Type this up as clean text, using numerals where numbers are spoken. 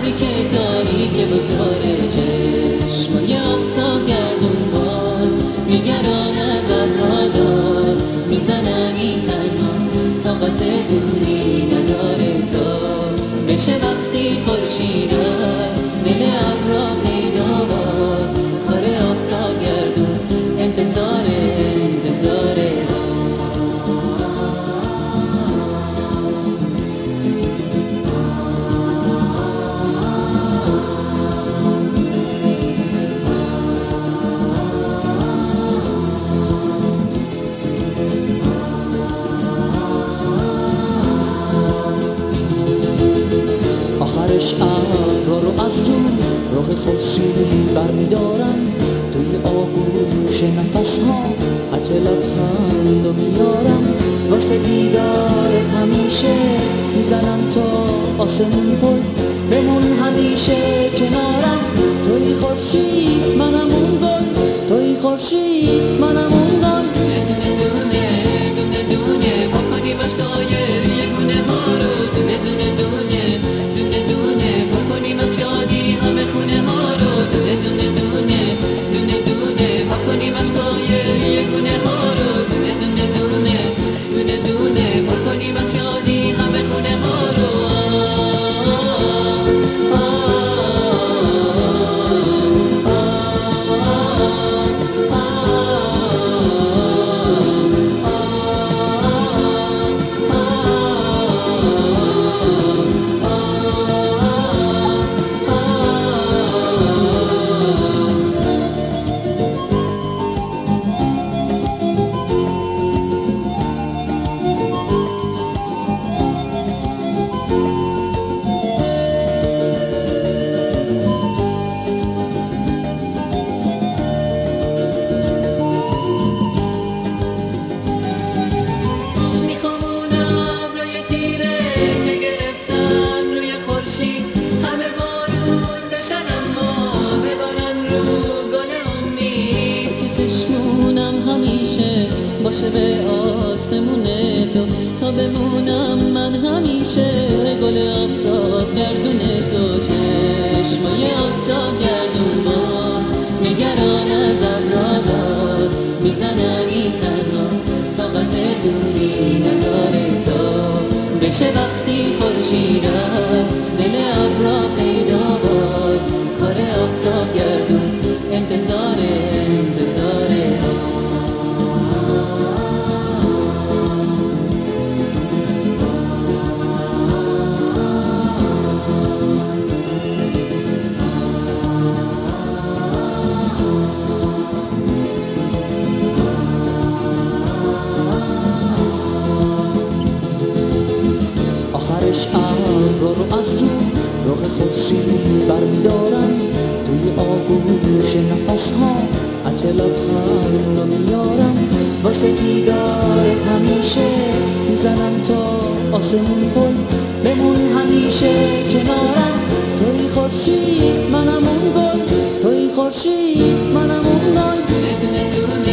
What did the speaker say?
ابری که تاریک با تاره چشمای آفتاب گردون باز میگران از ابرها داد میزنم این تنها طاقت دوری نداره تا بشه وقتی خورشید از دل ابرها پیدا باز کار آفتاب گردون انتظاره آخرش ابرها رو از رو رخ خورشید برمیدارم توی آغوش نفس‌ها عطر لبخند رو میارم واسه دیدار همیشه میزنم تا آسمون پل بمون همیشه کنارم توی خورشید منم اون گل توی خورشید منم اون گل دونه دونه بکنیمش دایر یه گونه ها رو دونه دونه بکنیمش شادی همه خونه ها رو دونه بکنیمش دایر یه گونه ها رو دونه بکنیمش شادی همه خونه ها رو چشمونم همیشه باشه به آسمون تو تا بمونم من همیشه گل آفتاب گردون تو چشمای آفتاب گردون باز نگران از ابرها داد میزنم این تنها طاقت دوری نداره تا بشه وقتی خورشید از دل ابرها پیدا باز کار آفتاب گردون انتظاره آخرش ابرها رو از رو رخ خورشید برمیدارم توی آغوش نفس‌ها عطر لبخند رو میارم واسه دیدار همیشه میزنم تا آسمون پل بمون همیشه کنارم توی خورشید منم اون گل توی خورشید منم اون گل